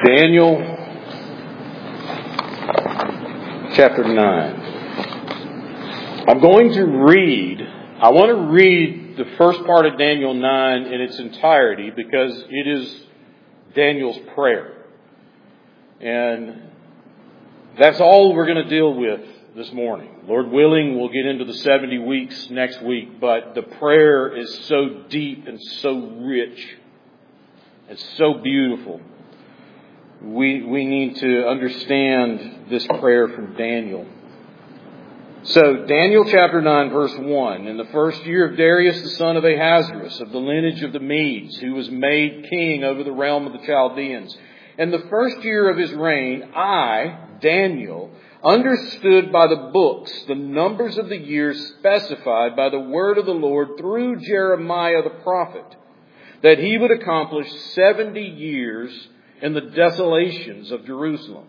Daniel chapter 9. I want to read the first part of Daniel 9 in its entirety because it is Daniel's prayer. And that's all we're going to deal with this morning. Lord willing, we'll get into the 70 weeks next week, but the prayer is so deep and so rich. It's so beautiful. We need to understand this prayer from Daniel. So, Daniel chapter 9, verse 1. In the first year of Darius, the son of Ahasuerus, of the lineage of the Medes, who was made king over the realm of the Chaldeans. In the first year of his reign, I, Daniel, understood by the books the numbers of the years specified by the word of the Lord through Jeremiah the prophet, that he would accomplish 70 years in the desolations of Jerusalem.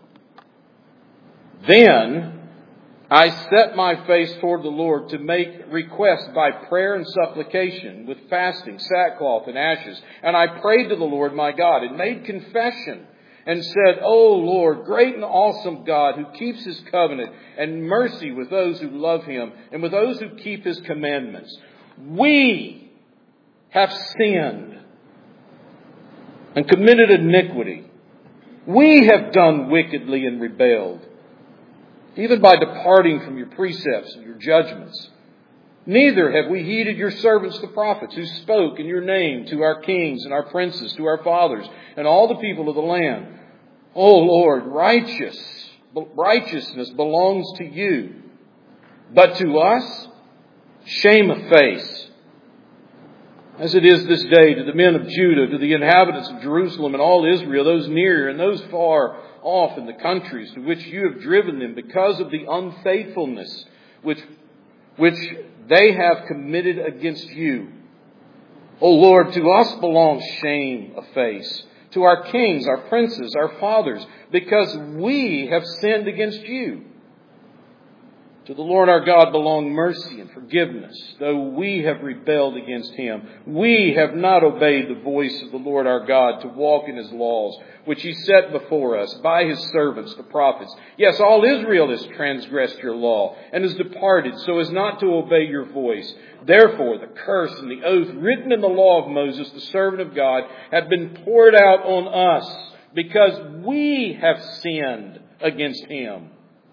Then I set my face toward the Lord to make request by prayer and supplication with fasting, sackcloth, and ashes. And I prayed to the Lord my God and made confession and said, O Lord, great and awesome God, who keeps his covenant and mercy with those who love him and with those who keep his commandments. We have sinned and committed iniquity. We have done wickedly and rebelled, even by departing from your precepts and your judgments. Neither have we heeded your servants the prophets, who spoke in your name to our kings and our princes, to our fathers, and all the people of the land. O Lord, righteousness belongs to you, but to us, shame of face. As it is this day to the men of Judah, to the inhabitants of Jerusalem and all Israel, those near and those far off in the countries to which you have driven them because of the unfaithfulness which they have committed against you. O Lord, to us belongs shame of face, to our kings, our princes, our fathers, because we have sinned against you. To the Lord our God belong mercy and forgiveness, though we have rebelled against him. We have not obeyed the voice of the Lord our God to walk in his laws, which he set before us by his servants, the prophets. Yes, all Israel has transgressed your law and has departed so as not to obey your voice. Therefore, the curse and the oath written in the law of Moses, the servant of God, have been poured out on us because we have sinned against him.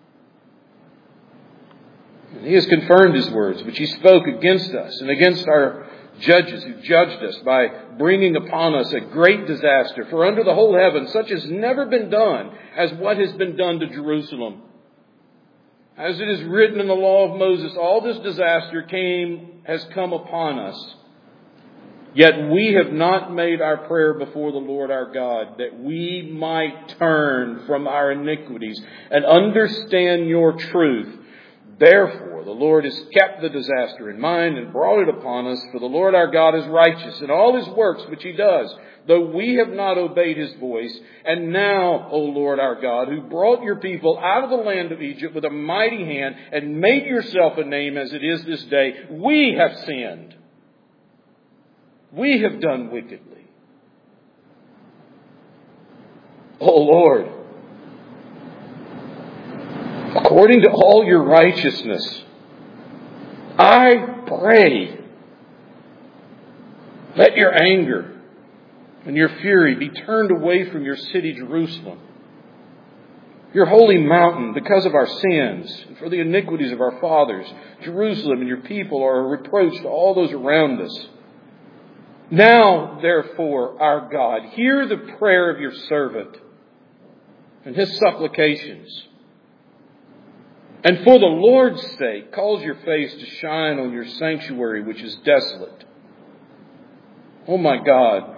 And he has confirmed his words, which he spoke against us and against our judges who judged us by bringing upon us a great disaster. For under the whole heaven, such has never been done as what has been done to Jerusalem. As it is written in the law of Moses, all this disaster has come upon us. Yet we have not made our prayer before the Lord our God, that we might turn from our iniquities and understand your truth. Therefore, the Lord has kept the disaster in mind and brought it upon us, for the Lord our God is righteous in all his works which he does, though we have not obeyed his voice. And now, O Lord our God, who brought your people out of the land of Egypt with a mighty hand and made yourself a name as it is this day, we have sinned. We have done wickedly. O Lord, according to all your righteousness, I pray, let your anger and your fury be turned away from your city, Jerusalem, your holy mountain, because of our sins and for the iniquities of our fathers. Jerusalem and your people are a reproach to all those around us. Now, therefore, our God, hear the prayer of your servant and his supplications. And for the Lord's sake, cause your face to shine on your sanctuary, which is desolate. Oh my God,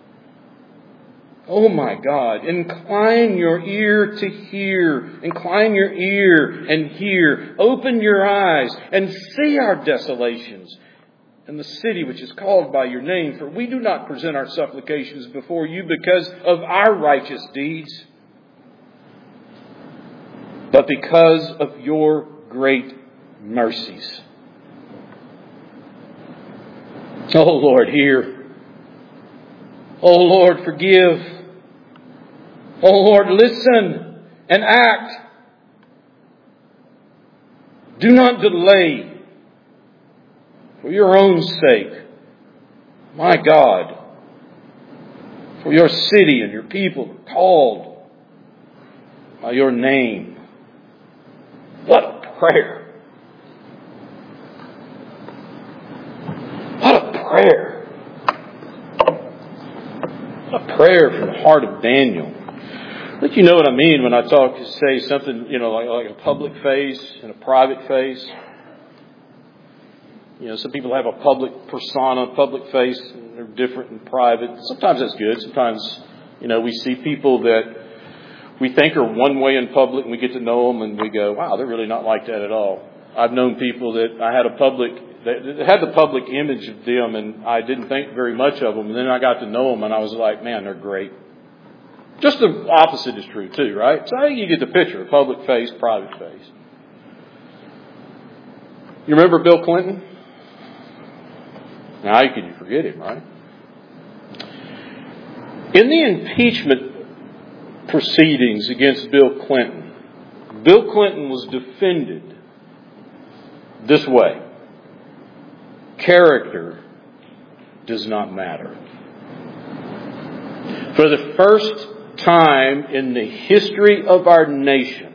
incline your ear to hear. Incline your ear and hear. Open your eyes and see our desolations and the city which is called by your name. For we do not present our supplications before you because of our righteous deeds, but because of your great mercies. Oh Lord, hear. Oh Lord, forgive. Oh Lord, listen and act. Do not delay for your own sake. My God, for your city and your people are called by your name. What a prayer. What a prayer. What a prayer from the heart of Daniel. I think you know what I mean when I say something, like a public face and a private face. Some people have a public persona, public face, and they're different in private. Sometimes that's good. Sometimes, we see people that we think are one way in public and we get to know them and we go, wow, they're really not like that at all. I've known people that had the public image of them and I didn't think very much of them. And then I got to know them and I was like, man, they're great. Just the opposite is true too, right? So I think you get the picture, public face, private face. You remember Bill Clinton? Now, how could you forget him, right? In the impeachment proceedings against Bill Clinton was defended this way. Character does not matter. For the first time in the history of our nation,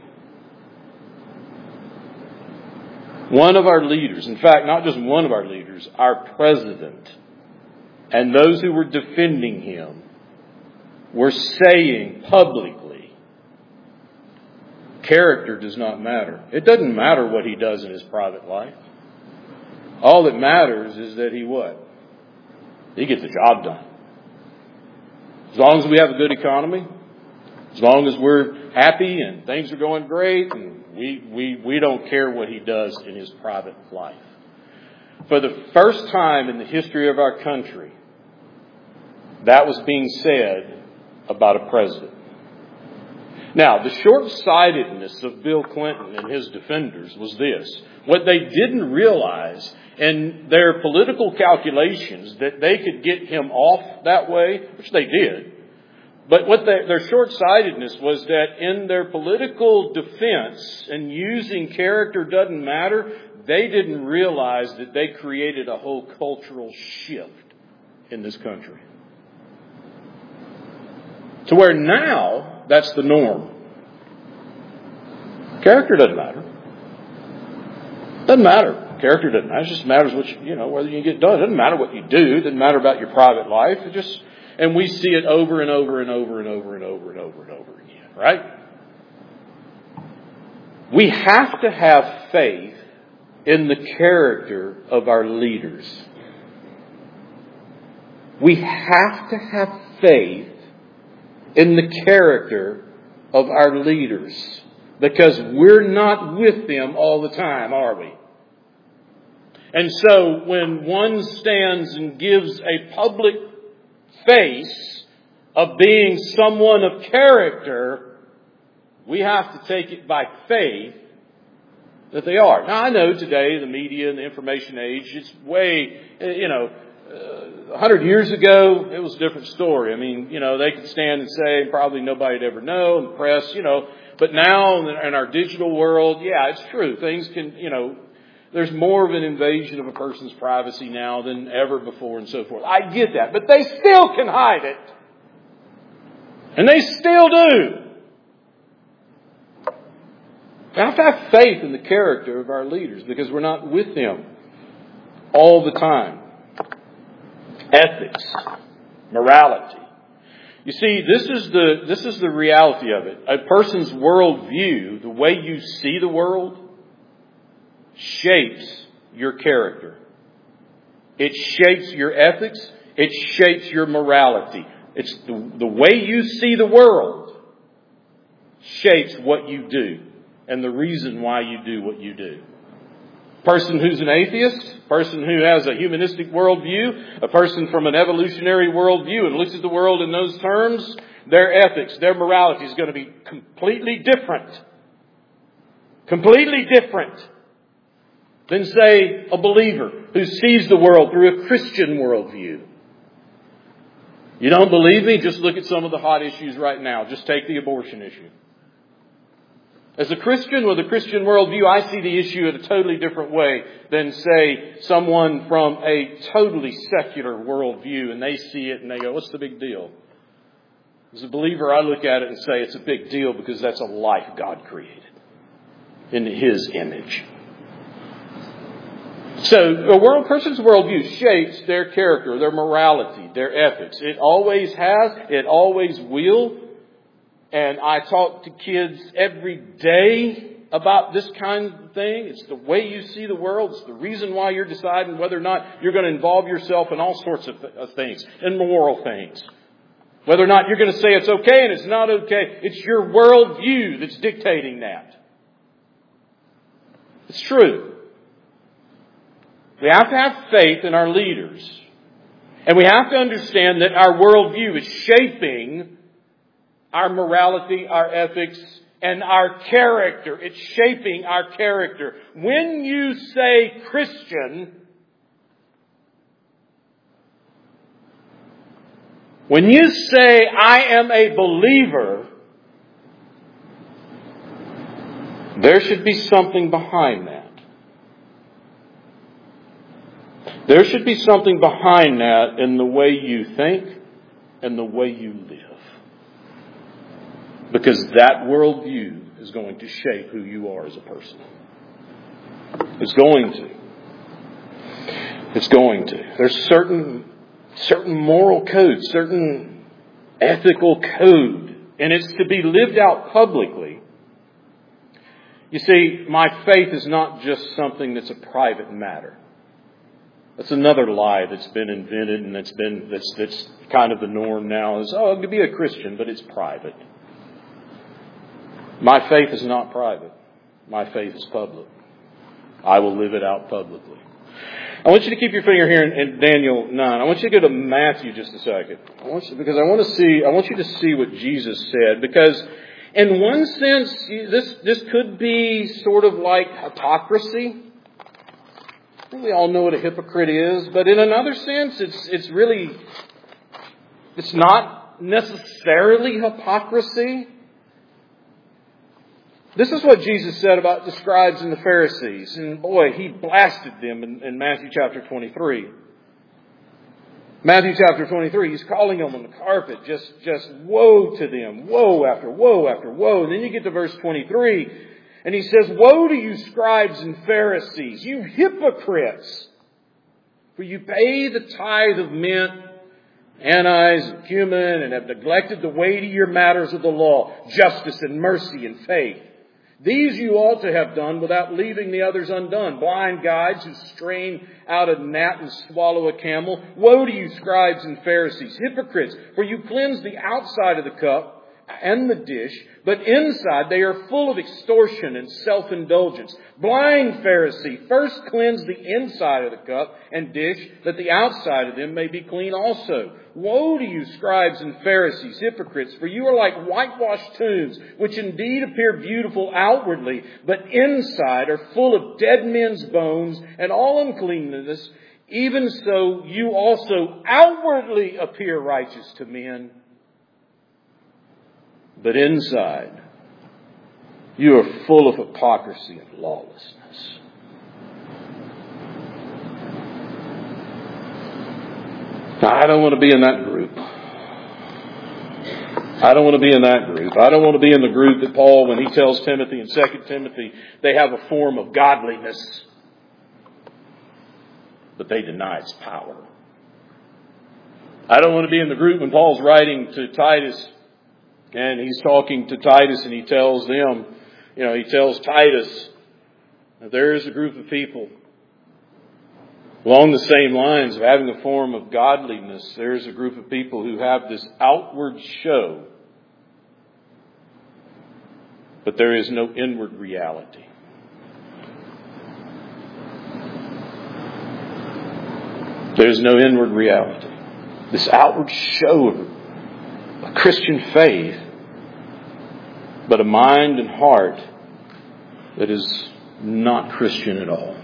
one of our leaders, in fact, not just one of our leaders, our president, and those who were defending him were saying publicly, character does not matter. It doesn't matter what he does in his private life. All that matters is that he what? He gets the job done. As long as we have a good economy, as long as we're happy and things are going great, and we don't care what he does in his private life. For the first time in the history of our country, that was being said about a president. Now, the short-sightedness of Bill Clinton and his defenders was this. What they didn't realize in their political calculations that they could get him off that way, which they did. But what their short-sightedness was that in their political defense and using character doesn't matter, they didn't realize that they created a whole cultural shift in this country. To where now, that's the norm. Character doesn't matter. Doesn't matter. Character doesn't matter. It just matters whether you get done. It doesn't matter what you do. It doesn't matter about your private life. And we see it over and over and over and over and over and over and over again, right? We have to have faith in the character of our leaders. We have to have faith in the character of our leaders. Because we're not with them all the time, are we? And so when one stands and gives a public face of being someone of character, we have to take it by faith that they are. Now, I know today the media and the information age, it's way, 100 years ago, it was a different story. I mean, they could stand and say, and probably nobody'd ever know, and the press, but now in our digital world, yeah, it's true. Things can, there's more of an invasion of a person's privacy now than ever before and so forth. I get that. But they still can hide it. And they still do. We have to have faith in the character of our leaders because we're not with them all the time. Ethics, morality. You see, this is the reality of it. A person's worldview, the way you see the world, shapes your character. It shapes your ethics. It shapes your morality. It's the way you see the world shapes what you do and the reason why you do what you do. A person who's an atheist, a person who has a humanistic worldview, a person from an evolutionary worldview and looks at the world in those terms, their ethics, their morality is going to be completely different. Completely different than, say, a believer who sees the world through a Christian worldview. You don't believe me? Just look at some of the hot issues right now. Just take the abortion issue. As a Christian with a Christian worldview, I see the issue in a totally different way than, say, someone from a totally secular worldview, and they see it and they go, what's the big deal? As a believer, I look at it and say it's a big deal because that's a life God created in His image. So a person's worldview shapes their character, their morality, their ethics. It always has. It always will. And I talk to kids every day about this kind of thing. It's the way you see the world. It's the reason why you're deciding whether or not you're going to involve yourself in all sorts of things, in moral things. Whether or not you're going to say it's okay and it's not okay. It's your worldview that's dictating that. It's true. We have to have faith in our leaders. And we have to understand that our worldview is shaping our morality, our ethics, and our character. It's shaping our character. When you say Christian, when you say I am a believer, there should be something behind that. There should be something behind that in the way you think and the way you live. Because that worldview is going to shape who you are as a person. It's going to. It's going to. There's certain moral code, certain ethical code, and it's to be lived out publicly. You see, my faith is not just something that's a private matter. That's another lie that's been invented, and that's kind of the norm now. Is I could be a Christian, but it's private. My faith is not private. My faith is public. I will live it out publicly. I want you to keep your finger here in Daniel 9. I want you to go to Matthew just a second. I want you to see what Jesus said. Because in one sense, this could be sort of like hypocrisy. I think we all know what a hypocrite is. But in another sense, it's not necessarily hypocrisy. This is what Jesus said about the scribes and the Pharisees. And boy, He blasted them in Matthew chapter 23. Matthew chapter 23, He's calling them on the carpet. Just woe to them. Woe after woe after woe. And then you get to verse 23. And He says, woe to you scribes and Pharisees, you hypocrites! For you pay the tithe of mint, anise and cumin, and have neglected the weightier matters of the law, justice and mercy and faith. These you ought to have done without leaving the others undone. Blind guides who strain out a gnat and swallow a camel. Woe to you, scribes and Pharisees, hypocrites! For you cleanse the outside of the cup and the dish, but inside they are full of extortion and self-indulgence. Blind Pharisee, first cleanse the inside of the cup and dish, that the outside of them may be clean also. Woe to you, scribes and Pharisees, hypocrites, for you are like whitewashed tombs, which indeed appear beautiful outwardly, but inside are full of dead men's bones and all uncleanness. Even so, you also outwardly appear righteous to men, but inside, you are full of hypocrisy and lawlessness. Now, I don't want to be in that group. I don't want to be in that group. I don't want to be in the group that Paul, when he tells Timothy in 2 Timothy, they have a form of godliness, but they deny its power. I don't want to be in the group when Paul's writing to Titus, and he's talking to Titus, and he tells them, he tells Titus that there is a group of people along the same lines of having a form of godliness. There is a group of people who have this outward show, but there is no inward reality. There is no inward reality. This outward show of a Christian faith, but a mind and heart that is not Christian at all.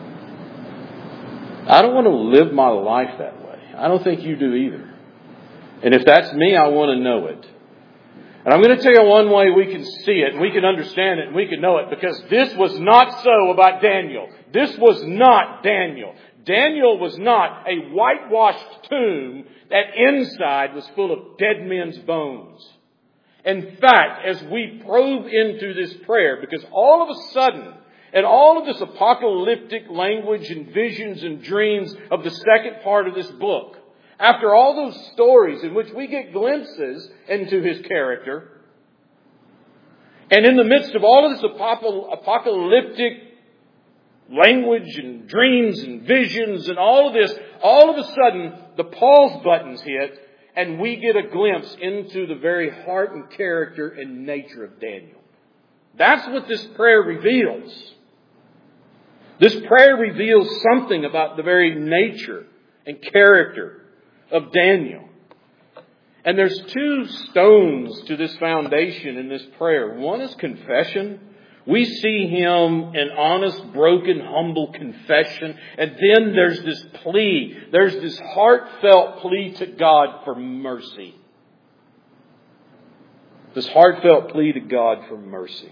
I don't want to live my life that way. I don't think you do either. And if that's me, I want to know it. And I'm going to tell you one way we can see it, and we can understand it, and we can know it, because this was not so about Daniel. This was not Daniel. Daniel was not a whitewashed tomb that inside was full of dead men's bones. In fact, as we probe into this prayer, because all of a sudden, and all of this apocalyptic language and visions and dreams of the second part of this book, after all those stories in which we get glimpses into his character, and in the midst of all of this apocalyptic language and dreams and visions and all of this, all of a sudden the pause buttons hit and we get a glimpse into the very heart and character and nature of Daniel. That's what this prayer reveals. This prayer reveals something about the very nature and character of Daniel. And there's two stones to this foundation in this prayer. One is confession. We see him in honest, broken, humble confession. And then there's this plea. There's this heartfelt plea to God for mercy. This heartfelt plea to God for mercy.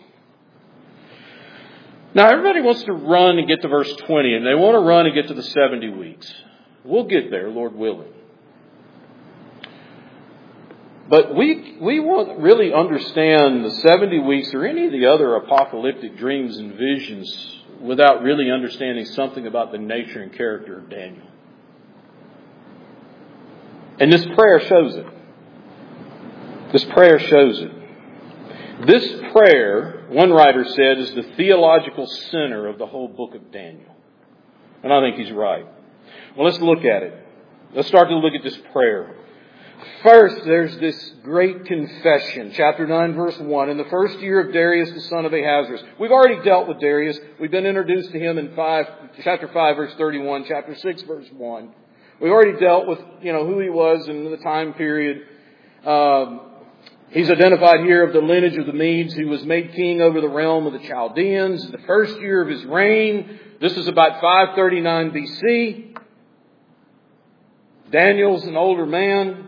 Now, everybody wants to run and get to verse 20, and they want to run and get to the 70 weeks. We'll get there, Lord willing. But we won't really understand the 70 weeks or any of the other apocalyptic dreams and visions without really understanding something about the nature and character of Daniel. And this prayer shows it. This prayer shows it. This prayer, one writer said, is the theological center of the whole book of Daniel. And I think he's right. Well, let's look at it. Let's start to look at this prayer. First, there's this great confession. Chapter 9, verse 1. In the first year of Darius, the son of Ahasuerus. We've already dealt with Darius. We've been introduced to him in chapter 5, verse 31, chapter 6, verse 1. We've already dealt with, who he was and the time period. He's identified here of the lineage of the Medes, who was made king over the realm of the Chaldeans. The first year of his reign. This is about 539 BC. Daniel's an older man.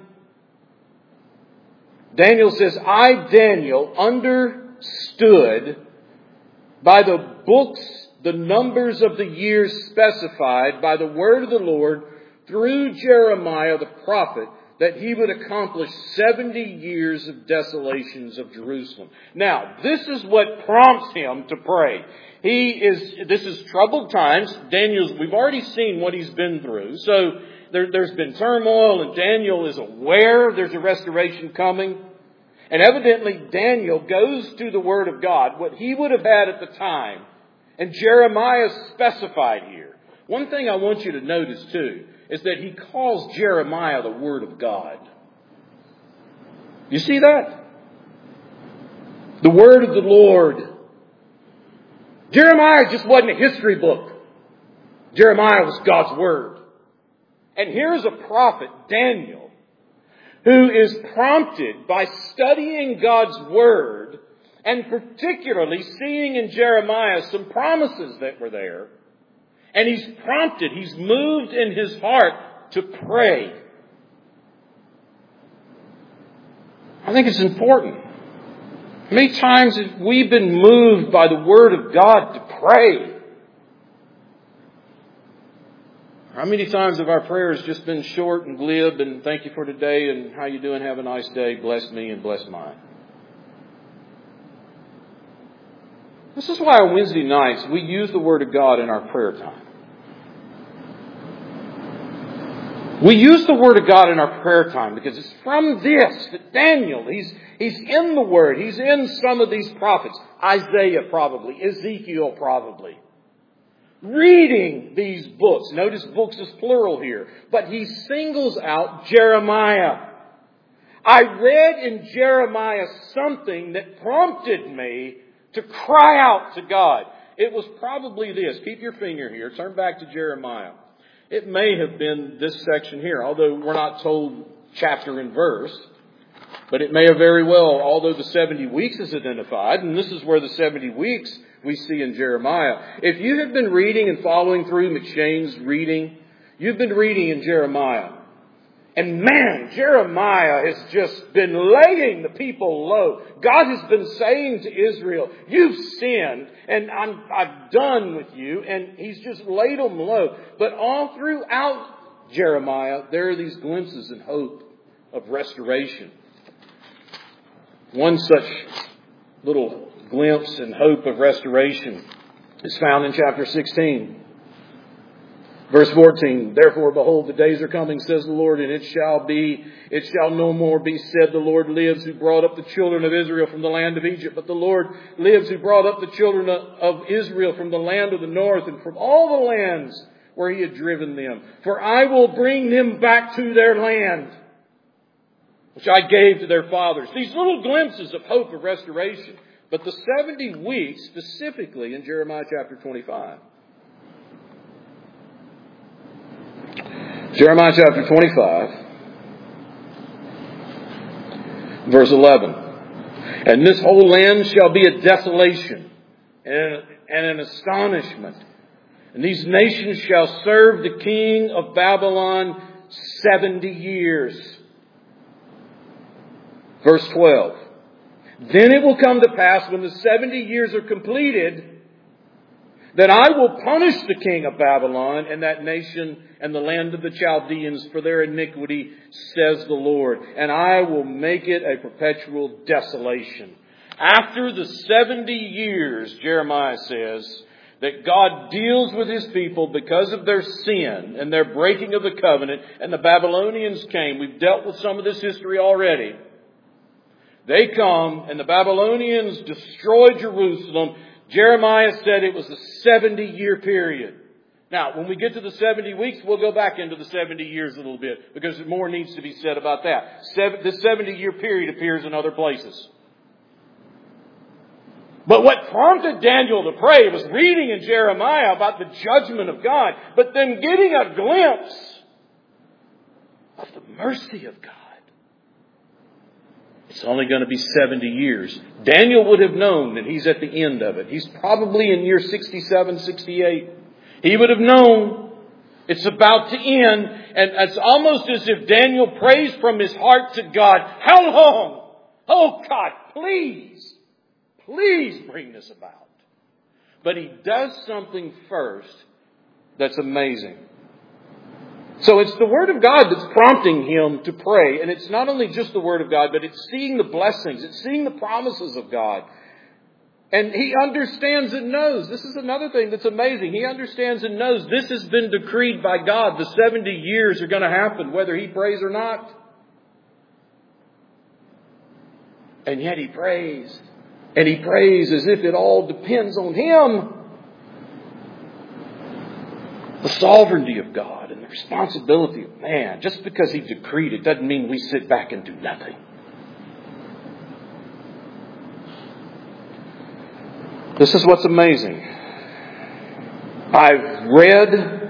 Daniel says, I, Daniel, understood by the books the numbers of the years specified by the word of the Lord through Jeremiah the prophet, that he would accomplish 70 years of desolations of Jerusalem. Now, this is what prompts him to pray. This is troubled times. We've already seen what he's been through. So there's been turmoil, and Daniel is aware there's a restoration coming. And evidently Daniel goes to the Word of God, what he would have had at the time. And Jeremiah specified here. One thing I want you to notice too is that he calls Jeremiah the Word of God. You see that? The Word of the Lord. Jeremiah just wasn't a history book. Jeremiah was God's Word. And here's a prophet, Daniel, who is prompted by studying God's Word and particularly seeing in Jeremiah some promises that were there. And he's prompted, he's moved in his heart to pray. I think it's important. How many times have we been moved by the Word of God to pray? How many times have our prayers just been short and glib and thank you for today and how you doing, have a nice day, bless me and bless mine? This is why on Wednesday nights we use the Word of God in our prayer time. We use the Word of God in our prayer time because it's from this that Daniel, he's in the Word. He's in some of these prophets. Isaiah probably, Ezekiel probably. Reading these books. Notice books is plural here. But he singles out Jeremiah. I read in Jeremiah something that prompted me to cry out to God. It was probably this. Keep your finger here. Turn back to Jeremiah. It may have been this section here, although we're not told chapter and verse. But it may have very well, although the 70 weeks is identified, and this is where the 70 weeks we see in Jeremiah. If you have been reading and following through McShane's reading, you've been reading in Jeremiah. And man, Jeremiah has just been laying the people low. God has been saying to Israel, you've sinned and I'm done with you. And He's just laid them low. But all throughout Jeremiah, there are these glimpses and hope of restoration. One such little glimpse and hope of restoration is found in chapter 16. Verse 14, therefore, behold, the days are coming, says the Lord, and it shall no more be said, the Lord lives who brought up the children of Israel from the land of Egypt. But the Lord lives who brought up the children of Israel from the land of the north and from all the lands where He had driven them. For I will bring them back to their land, which I gave to their fathers. These little glimpses of hope of restoration. But the 70 weeks specifically in Jeremiah chapter 25. Jeremiah chapter 25, verse 11. And this whole land shall be a desolation and an astonishment. And these nations shall serve the king of Babylon 70 years. Verse 12. Then it will come to pass when the 70 years are completed that I will punish the king of Babylon and that nation and the land of the Chaldeans for their iniquity, says the Lord. And I will make it a perpetual desolation. After the 70 years, Jeremiah says, that God deals with His people because of their sin and their breaking of the covenant, and the Babylonians came. We've dealt with some of this history already. They come and the Babylonians destroy Jerusalem. Jeremiah said it was a 70-year period. Now, when we get to the 70 weeks, we'll go back into the 70 years a little bit because more needs to be said about that. This 70-year period appears in other places. But what prompted Daniel to pray was reading in Jeremiah about the judgment of God, but then getting a glimpse of the mercy of God. It's only going to be 70 years. Daniel would have known that he's at the end of it. He's probably in year 67, 68. He would have known it's about to end. And it's almost as if Daniel prays from his heart to God. How long? Oh God, please bring this about. But he does something first that's amazing. So it's the Word of God that's prompting him to pray. And it's not only just the Word of God, but it's seeing the blessings. It's seeing the promises of God. And he understands and knows. This is another thing that's amazing. He understands and knows this has been decreed by God. The 70 years are going to happen, whether he prays or not. And yet he prays. And he prays as if it all depends on him. The sovereignty of God and the responsibility of man. Just because he decreed it doesn't mean we sit back and do nothing. This is what's amazing. I've read,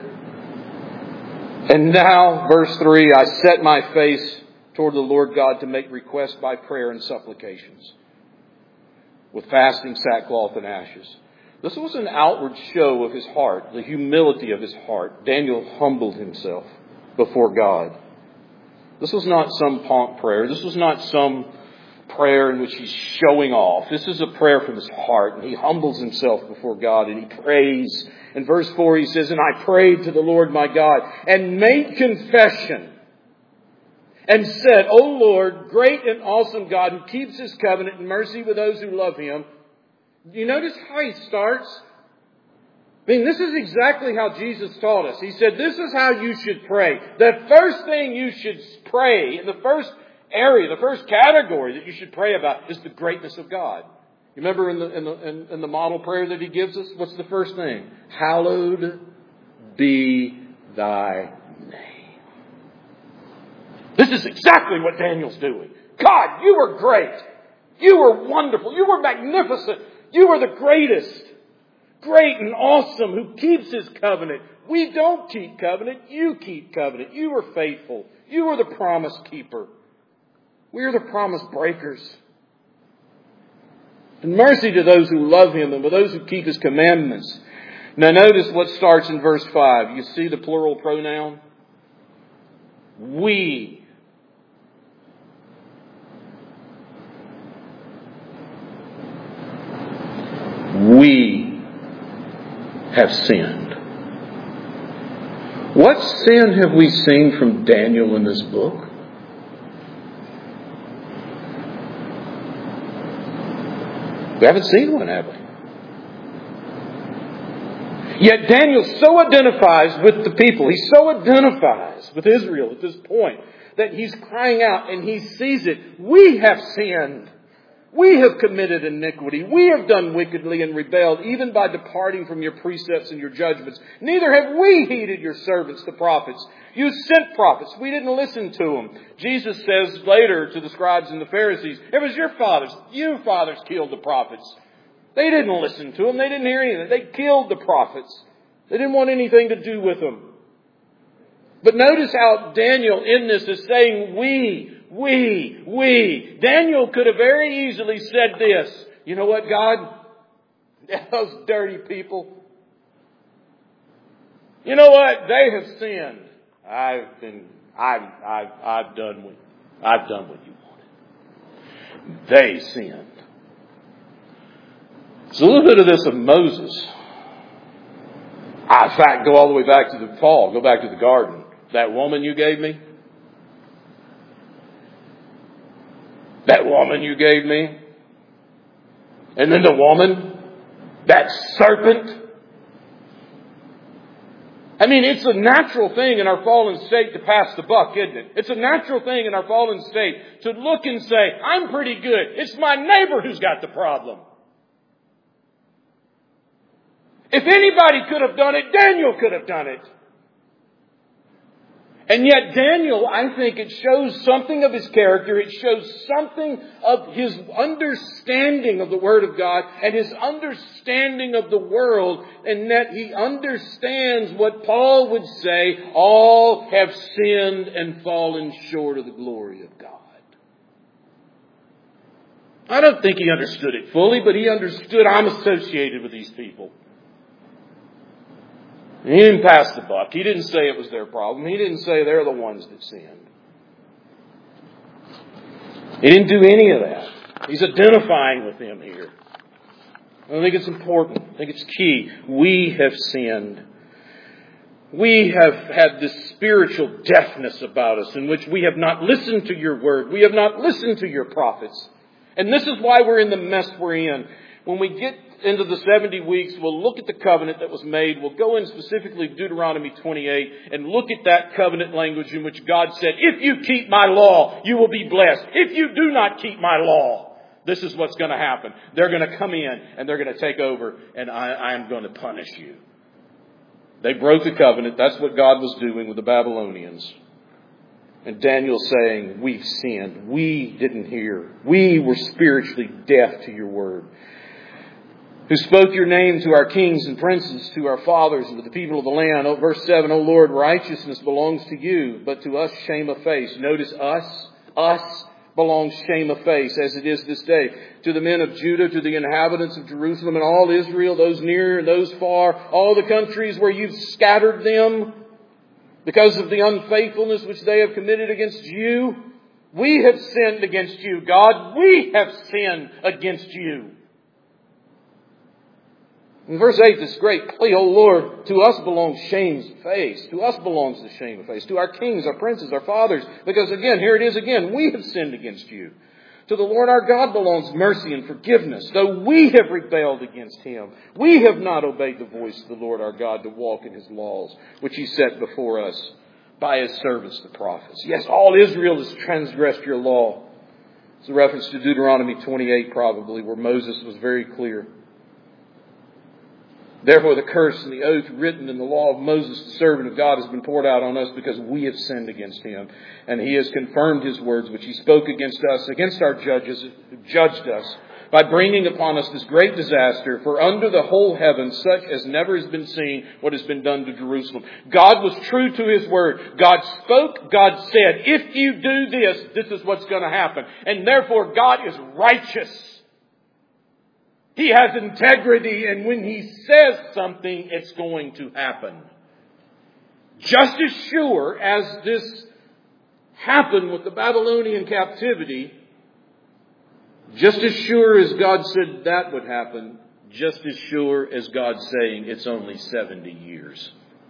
and now, verse 3, I set my face toward the Lord God to make requests by prayer and supplications, with fasting, sackcloth, and ashes. This was an outward show of his heart, the humility of his heart. Daniel humbled himself before God. This was not some pomp prayer. This was not some prayer in which he's showing off. This is a prayer from his heart. And he humbles himself before God and he prays. In verse 4 he says, and I prayed to the Lord my God and made confession and said, O Lord, great and awesome God who keeps his covenant and mercy with those who love him. Do you notice how he starts? I mean, this is exactly how Jesus taught us. He said, this is how you should pray. The first thing you should pray, the first area, the first category that you should pray about is the greatness of God. You remember in the model prayer that he gives us? What's the first thing? Hallowed be thy name. This is exactly what Daniel's doing. God, you are great. You are wonderful. You are magnificent. You are the greatest. Great and awesome who keeps his covenant. We don't keep covenant. You keep covenant. You are faithful. You are the promise keeper. We are the promise breakers. And mercy to those who love him and to those who keep his commandments. Now notice what starts in verse 5. You see the plural pronoun? We have sinned. What sin have we seen from Daniel in this book? We haven't seen one, have we? Yet Daniel so identifies with the people. He so identifies with Israel at this point that he's crying out and he sees it. We have sinned. We have committed iniquity. We have done wickedly and rebelled, even by departing from your precepts and your judgments. Neither have we heeded your servants, the prophets. You sent prophets. We didn't listen to them. Jesus says later to the scribes and the Pharisees, it was your fathers. You fathers killed the prophets. They didn't listen to them. They didn't hear anything. They killed the prophets. They didn't want anything to do with them. But notice how Daniel in this is saying we. Daniel could have very easily said this. You know what, God? Those dirty people. You know what? They have sinned. I've done what you wanted. They sinned. It's a little bit of this of Moses. In fact, go all the way back to the fall. Go back to the garden. That woman you gave me. And then the woman. That serpent. I mean, it's a natural thing in our fallen state to pass the buck, isn't it? It's a natural thing in our fallen state to look and say, I'm pretty good. It's my neighbor who's got the problem. If anybody could have done it, Daniel could have done it. And yet Daniel, I think it shows something of his character. It shows something of his understanding of the Word of God and his understanding of the world, and that he understands what Paul would say, all have sinned and fallen short of the glory of God. I don't think he understood it fully, but he understood I'm associated with these people. He didn't pass the buck. He didn't say it was their problem. He didn't say they're the ones that sinned. He didn't do any of that. He's identifying with them here. I think it's important. I think it's key. We have sinned. We have had this spiritual deafness about us in which we have not listened to your word. We have not listened to your prophets. And this is why we're in the mess we're in. When we get into the 70 weeks, we'll look at the covenant that was made. We'll go in specifically Deuteronomy 28 and look at that covenant language in which God said, if you keep my law, you will be blessed. If you do not keep my law, this is what's going to happen. They're going to come in and they're going to take over, and I am going to punish you. They broke the covenant. That's what God was doing with the Babylonians. And Daniel saying, we've sinned. We didn't hear. We were spiritually deaf to your word. Who spoke your name to our kings and princes, to our fathers and to the people of the land. Verse 7, O Lord, righteousness belongs to you, but to us shame of face. Notice us belongs shame of face, as it is this day. To the men of Judah, to the inhabitants of Jerusalem and all Israel, those near and those far, all the countries where you've scattered them because of the unfaithfulness which they have committed against you. We have sinned against you, God. We have sinned against you. In verse 8, this great plea, O Lord, to us belongs shame's face. To us belongs the shame of face. To our kings, our princes, our fathers. Because again, here it is again, we have sinned against you. To the Lord our God belongs mercy and forgiveness, though we have rebelled against Him. We have not obeyed the voice of the Lord our God to walk in His laws, which He set before us by His servants, the prophets. Yes, all Israel has transgressed your law. It's a reference to Deuteronomy 28 probably, where Moses was very clear. Therefore, the curse and the oath written in the law of Moses, the servant of God, has been poured out on us because we have sinned against Him. And He has confirmed His words, which He spoke against us, against our judges who judged us, by bringing upon us this great disaster. For under the whole heaven, such as never has been seen, what has been done to Jerusalem. God was true to His word. God spoke, God said, if you do this, this is what's going to happen. And therefore, God is righteous. He has integrity, and when He says something, it's going to happen. Just as sure as this happen with the Babylonian captivity, just as sure as God said that would happen, just as sure as God saying it's only 70 years.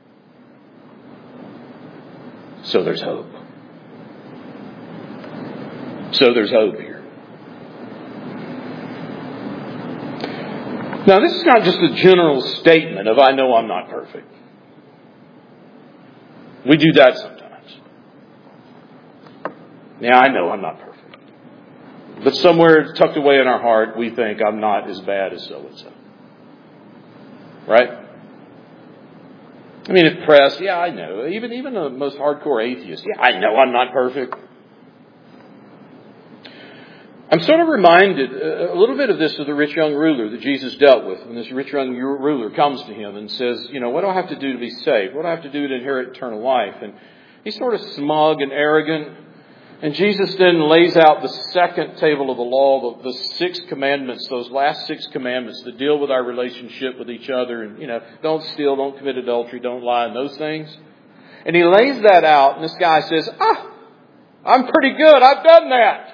So there's hope. So there's hope here. Now, this is not just a general statement of, I know I'm not perfect. We do that sometimes. Yeah, I know I'm not perfect. But somewhere tucked away in our heart, we think I'm not as bad as so-and-so. Right? I mean, if pressed, yeah, I know. Even the most hardcore atheist, yeah, I know I'm not perfect. I'm sort of reminded a little bit of this of the rich young ruler that Jesus dealt with. When this rich young ruler comes to him and says, what do I have to do to be saved? What do I have to do to inherit eternal life? And he's sort of smug and arrogant. And Jesus then lays out the second table of the law, the 6 commandments, those last 6 commandments that deal with our relationship with each other. And, don't steal, don't commit adultery, don't lie, and those things. And he lays that out, and this guy says, I'm pretty good. I've done that.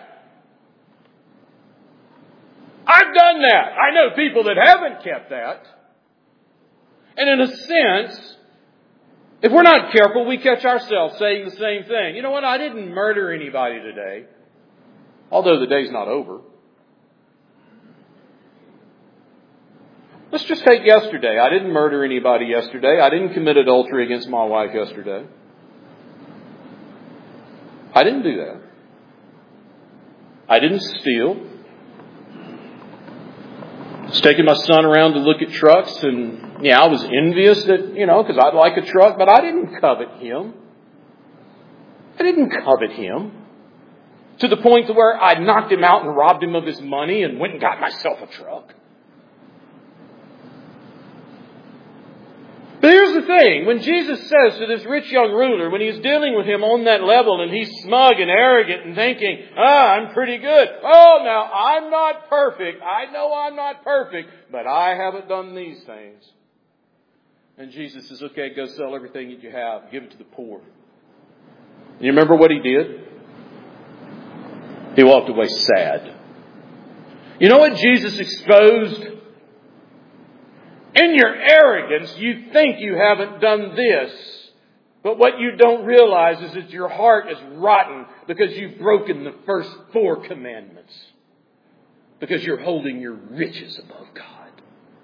I've done that. I know people that haven't kept that. And in a sense, if we're not careful, we catch ourselves saying the same thing. You know what? I didn't murder anybody today. Although the day's not over. Let's just take yesterday. I didn't murder anybody yesterday. I didn't commit adultery against my wife yesterday. I didn't do that. I didn't steal. I was taking my son around to look at trucks, and I was envious that, because I'd like a truck, but I didn't covet him. I didn't covet him. To the point to where I knocked him out and robbed him of his money and went and got myself a truck. But here's the thing. When Jesus says to this rich young ruler, when he's dealing with him on that level and he's smug and arrogant and thinking, I'm pretty good. Oh, now, I'm not perfect. I know I'm not perfect, but I haven't done these things. And Jesus says, okay, go sell everything that you have. Give it to the poor. And you remember what he did? He walked away sad. You know what Jesus exposed? In your arrogance, you think you haven't done this. But what you don't realize is that your heart is rotten because you've broken the first 4 commandments. Because you're holding your riches above God.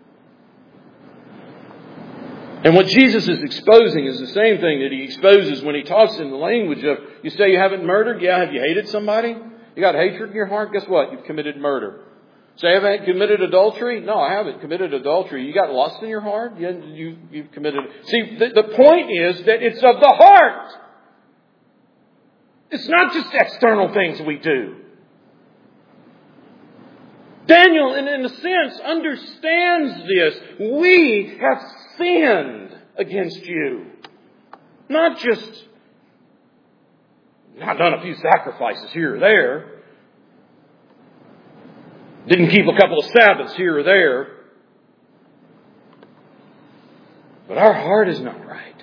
And what Jesus is exposing is the same thing that he exposes when he talks in the language of, you say you haven't murdered? Yeah, have you hated somebody? You got hatred in your heart? Guess what? You've committed murder. Say, have I committed adultery? No, I haven't committed adultery. You got lust in your heart? You've committed. See, the point is that it's of the heart. It's not just external things we do. Daniel, in a sense, understands this. We have sinned against you. Not just, not done a few sacrifices here or there. Didn't keep a couple of Sabbaths here or there. But our heart is not right.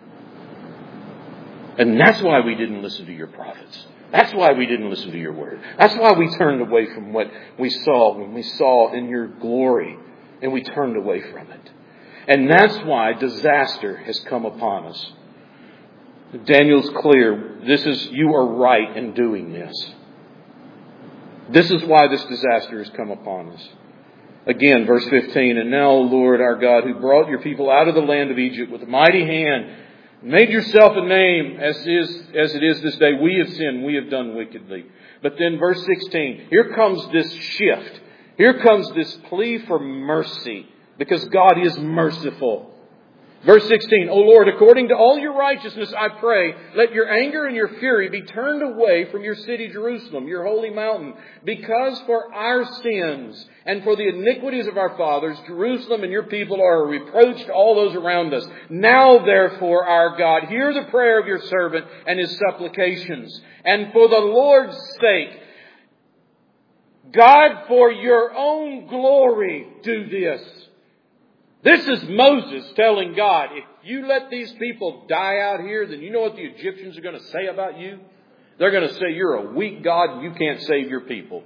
And that's why we didn't listen to your prophets. That's why we didn't listen to your word. That's why we turned away from what we saw when we saw in your glory. And we turned away from it. And that's why disaster has come upon us. Daniel's clear. You are right in doing this. This is why this disaster has come upon us. Again, verse 15, and now, O Lord our God, who brought your people out of the land of Egypt with a mighty hand, made yourself a name as it is this day. We have sinned, we have done wickedly. But then verse 16, here comes this shift. Here comes this plea for mercy, because God is merciful. Verse 16, O Lord, according to all your righteousness, I pray, let your anger and your fury be turned away from your city Jerusalem, your holy mountain, because for our sins and for the iniquities of our fathers, Jerusalem and your people are a reproach to all those around us. Now, therefore, our God, hear the prayer of your servant and his supplications. And for the Lord's sake, God, for your own glory, do this. This is Moses telling God, if you let these people die out here, then you know what the Egyptians are going to say about you? They're going to say you're a weak God and you can't save your people.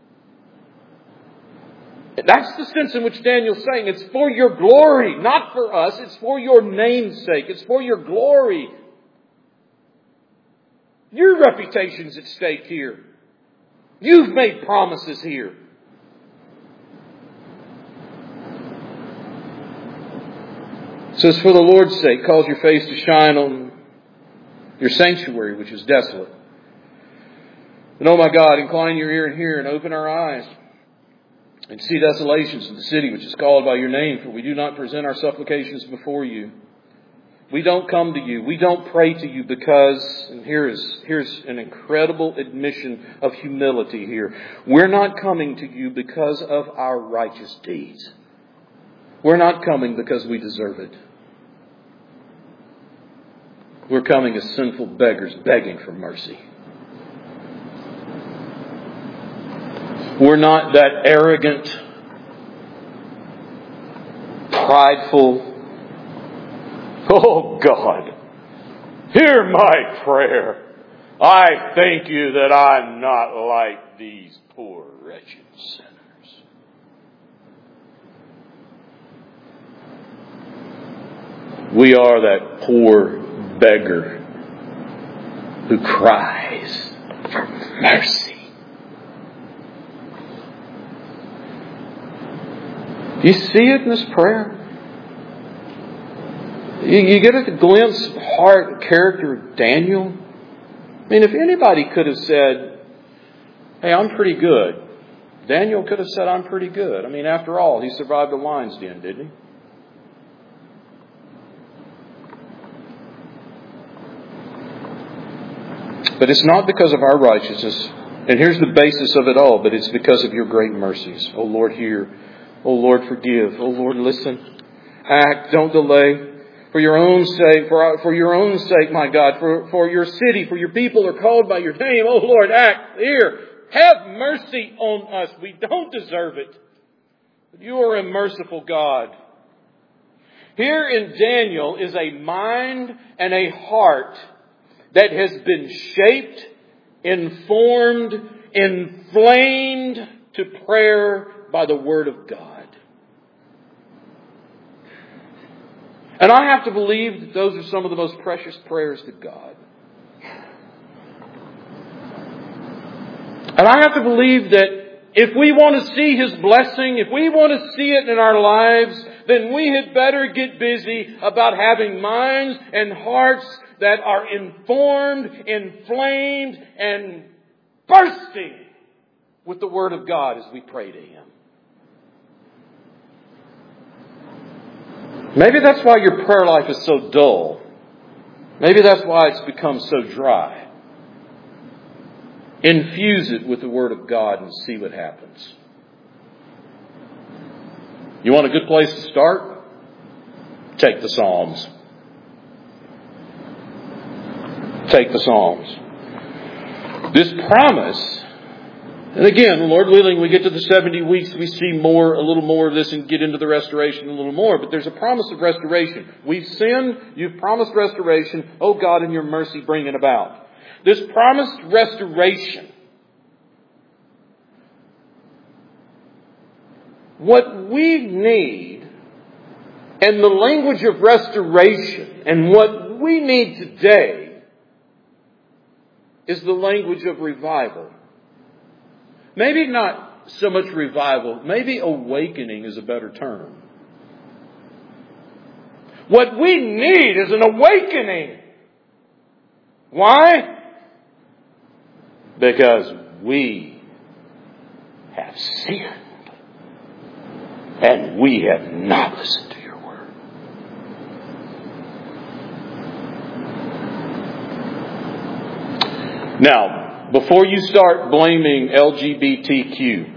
That's the sense in which Daniel's saying it's for your glory, not for us. It's for your name's sake. It's for your glory. Your reputation's at stake here. You've made promises here. It says, for the Lord's sake, cause your face to shine on your sanctuary, which is desolate. And, oh my God, incline your ear and hear and open our eyes and see desolations of the city which is called by your name, for we do not present our supplications before you. We don't come to you. We don't pray to you because, and here's an incredible admission of humility here. We're not coming to you because of our righteous deeds. We're not coming because we deserve it. We're coming as sinful beggars begging for mercy. We're not that arrogant, prideful, oh God, hear my prayer. I thank you that I'm not like these poor wretched sinners. We are that poor beggar who cries for mercy. Do you see it in this prayer? You get a glimpse of the heart and character of Daniel. I mean, if anybody could have said, hey, I'm pretty good. Daniel could have said, I'm pretty good. I mean, after all, he survived the lion's den, didn't he? But it's not because of our righteousness. And here's the basis of it all. But it's because of your great mercies. Oh Lord, hear. Oh Lord, forgive. Oh Lord, listen. Act. Don't delay. For your own sake, for your own sake, my God, for your city, for your people are called by your name. Oh Lord, act. Here. Have mercy on us. We don't deserve it. But you are a merciful God. Here in Daniel is a mind and a heart that has been shaped, informed, inflamed to prayer by the Word of God. And I have to believe that those are some of the most precious prayers to God. And I have to believe that if we want to see His blessing, if we want to see it in our lives, then we had better get busy about having minds and hearts that are informed, inflamed, and bursting with the Word of God as we pray to Him. Maybe that's why your prayer life is so dull. Maybe that's why it's become so dry. Infuse it with the Word of God and see what happens. You want a good place to start? Take the Psalms. Take the Psalms. This promise, and again, Lord willing, we get to the 70 weeks, we see a little more of this and get into the restoration a little more. But there's a promise of restoration. We've sinned. You've promised restoration. Oh God, in your mercy, bring it about. This promised restoration. What we need, and the language of restoration, and what we need today, is the language of revival. Maybe not so much revival. Maybe awakening is a better term. What we need is an awakening. Why? Because we have sinned. And we have not listened to your word. Now, before you start blaming LGBTQ,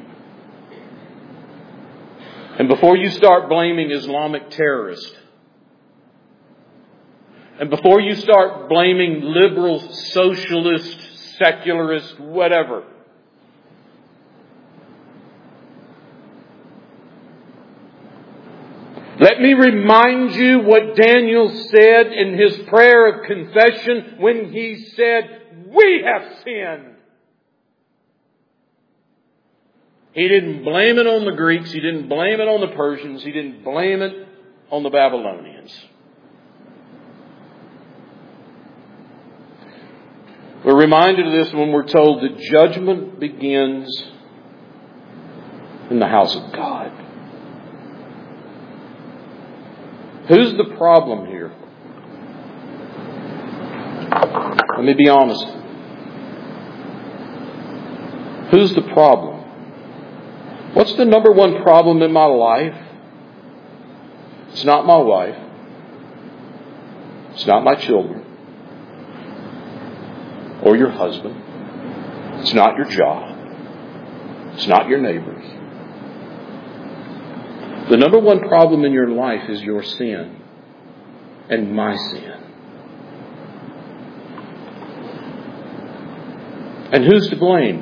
and before you start blaming Islamic terrorists, and before you start blaming liberal, socialist, secularist, whatever, let me remind you what Daniel said in his prayer of confession when he said, we have sinned. He didn't blame it on the Greeks. He didn't blame it on the Persians. He didn't blame it on the Babylonians. We're reminded of this when we're told that judgment begins in the house of God. Who's the problem here? Let me be honest. Who's the problem? What's the number one problem in my life? It's not my wife. It's not my children. Or your husband. It's not your job. It's not your neighbors. The number one problem in your life is your sin and my sin. And who's to blame?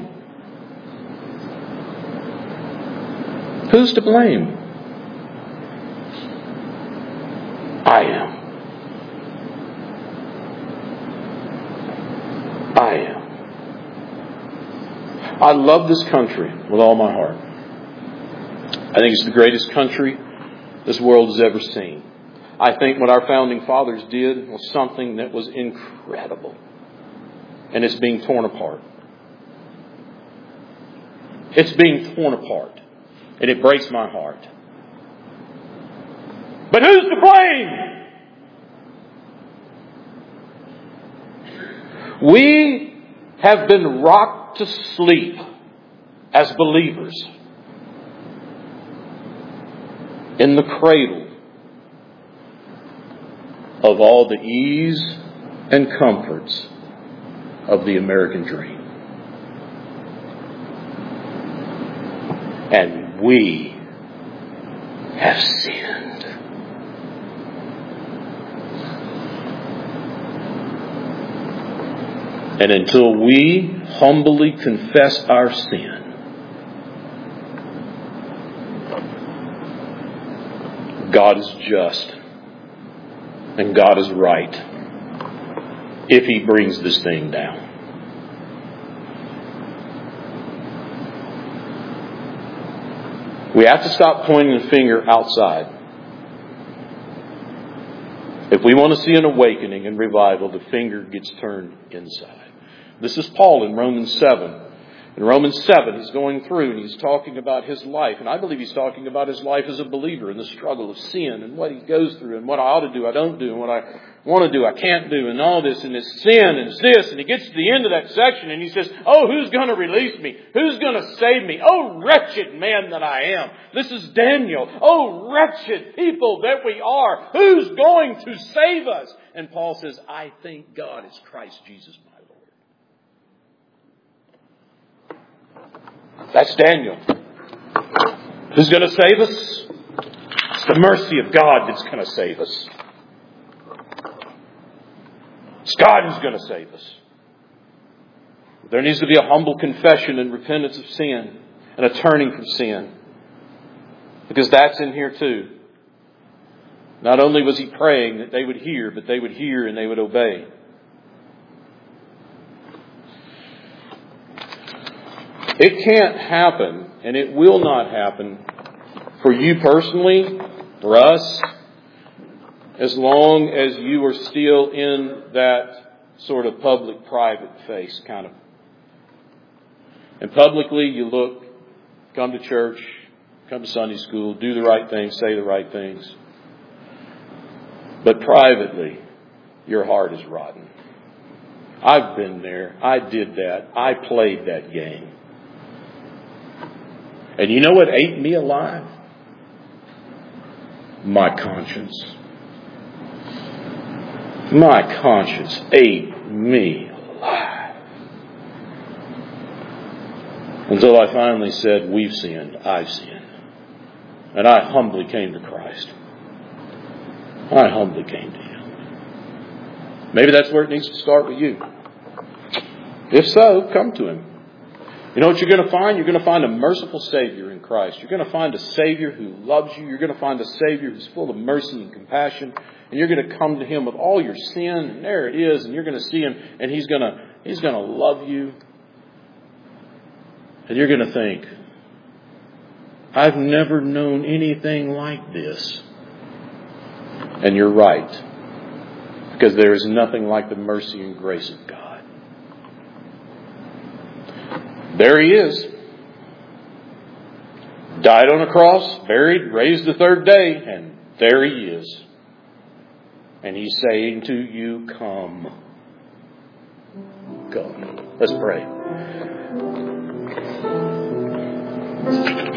Who's to blame? I am. I am. I love this country with all my heart. I think it's the greatest country this world has ever seen. I think what our founding fathers did was something that was incredible. And it's being torn apart. It's being torn apart. And it breaks my heart. But who's to blame? We have been rocked to sleep as believers in the cradle of all the ease and comforts of the American dream. And we have sinned. And until we humbly confess our sin, God is just and God is right if He brings this thing down. We have to stop pointing the finger outside. If we want to see an awakening and revival, the finger gets turned inside. This is Paul in Romans 7. In Romans 7, he's going through and he's talking about his life. And I believe he's talking about his life as a believer and the struggle of sin and what he goes through and what I ought to do, I don't do, and what I want to do, I can't do, and all this, and it's sin, and it's this. And he gets to the end of that section and he says, oh, who's going to release me? Who's going to save me? Oh, wretched man that I am. This is Daniel. Oh, wretched people that we are. Who's going to save us? And Paul says, I thank God it's Christ Jesus my Lord. That's Daniel. Who's going to save us? It's the mercy of God that's going to save us. It's God who's going to save us. There needs to be a humble confession and repentance of sin and a turning from sin. Because that's in here too. Not only was he praying that they would hear, but they would hear and they would obey. It can't happen, and it will not happen for you personally, for us, as long as you are still in that sort of public-private face kind of. And publicly you look, come to church, come to Sunday school, do the right things, say the right things. But privately, your heart is rotten. I've been there. I did that. I played that game. And you know what ate me alive? My conscience. My conscience ate me alive. Until I finally said, we've sinned, I've sinned. And I humbly came to Christ. I humbly came to Him. Maybe that's where it needs to start with you. If so, come to Him. You know what you're going to find? You're going to find a merciful Savior in Christ. You're going to find a Savior who loves you. You're going to find a Savior who's full of mercy and compassion. And you're going to come to Him with all your sin. And there it is. And you're going to see Him. And He's going He's going to love you. And you're going to think, I've never known anything like this. And you're right. Because there is nothing like the mercy and grace of God. There He is. Died on a cross, buried, raised the third day, and there He is. And He's saying to you, come. Come. Let's pray.